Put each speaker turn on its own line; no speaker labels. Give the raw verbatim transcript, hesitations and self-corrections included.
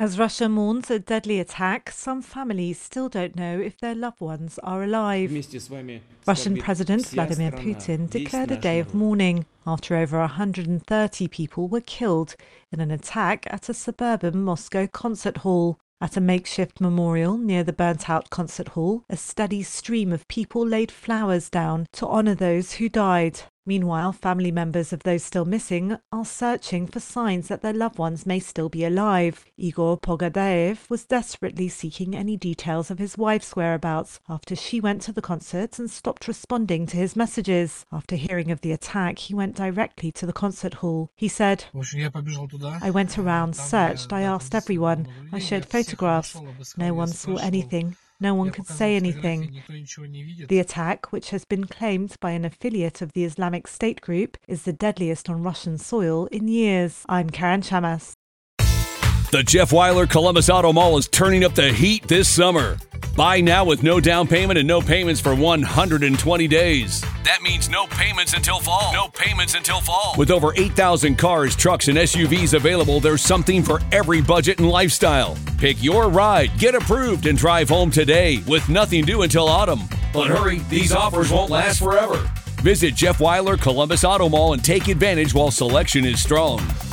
As Russia mourns a deadly attack, some families still don't know if their loved ones are alive. Russian President Vladimir Putin declared a day of mourning after over one hundred thirty people were killed in an attack at a suburban Moscow concert hall. At a makeshift memorial near the burnt-out concert hall, a steady stream of people laid flowers down to honour those who died. Meanwhile, family members of those still missing are searching for signs that their loved ones may still be alive. Igor Pogodayev was desperately seeking any details of his wife's whereabouts after she went to the concert and stopped responding to his messages. After hearing of the attack, he went directly to the concert hall. He said, "I went around, searched, I asked everyone, I showed photographs. No one saw anything. No one could say anything." The attack, which has been claimed by an affiliate of the Islamic State group, is the deadliest on Russian soil in years. I'm Karen Chamas.
The Jeff Weiler Columbus Auto Mall is turning up the heat this summer. Buy now with no down payment and no payments for one hundred twenty days. That means no payments until fall. No payments until fall. With over eight thousand cars, trucks, and S U Vs available, there's something for every budget and lifestyle. Pick your ride, get approved, and drive home today with nothing due until autumn. But hurry, these offers won't last forever. Visit Jeff Weiler Columbus Auto Mall and take advantage while selection is strong.